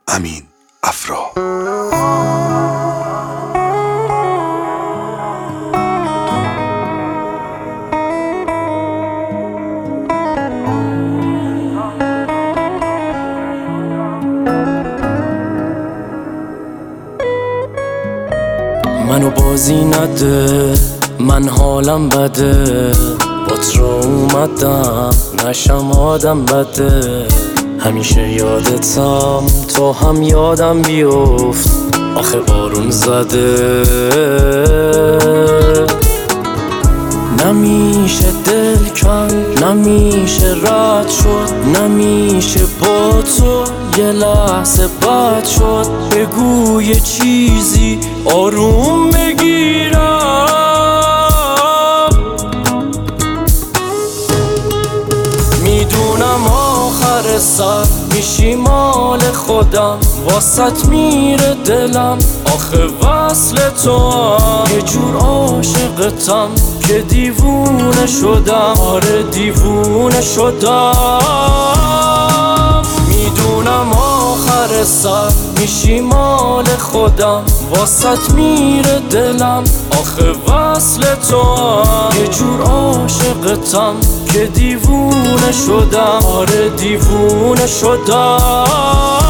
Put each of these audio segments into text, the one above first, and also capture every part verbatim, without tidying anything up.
امین افرا. منو بازی نده، من حالم بده، بات رو اومدم نشم آدم بده. همیشه یادتم تو هم یادم بیفت، آخه بارون زده. نمیشه دل کن، نمیشه رد شد، نمیشه با تو یه لحظه بد شد. بگو یه چیزی آروم بگیرم. میدونم آخر سر میشی مال خودم، واسط میره دلم، آخه وصل تو هم. یه جور عاشقتم که دیوونه شدم، آره دیوونه شدم. میدونم آخر سر میشی مال خودم، واسط میره دلم، آخه وصل تو هم. یه جور عاشقتم که دیوونه شدم، آره دیوونه شدم.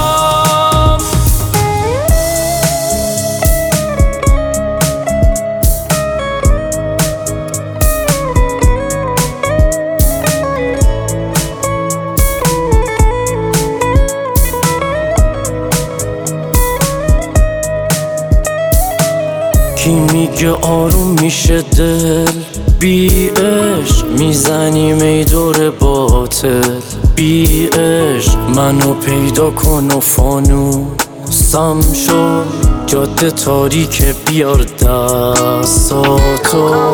کی میگه آروم میشه دل؟ بی عشق میزنیم ای دور باطل. بی عشق منو پیدا کن و فانوسم شو، جاده تاریک بیار دستاتو.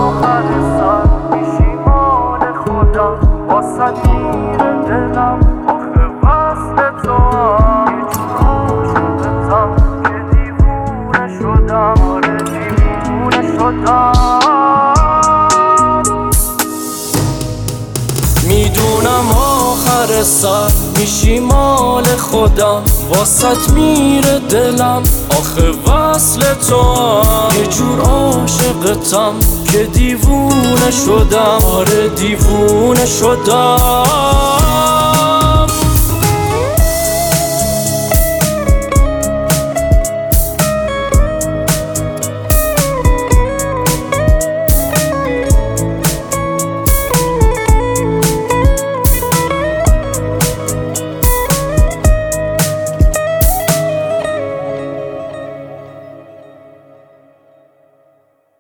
میدونم آخر سر میشی مال خودم، واسط میره دلم، آخه وصل تو هم. یه جور عاشقتم که دیوونه شدم، آره دیوونه شدم.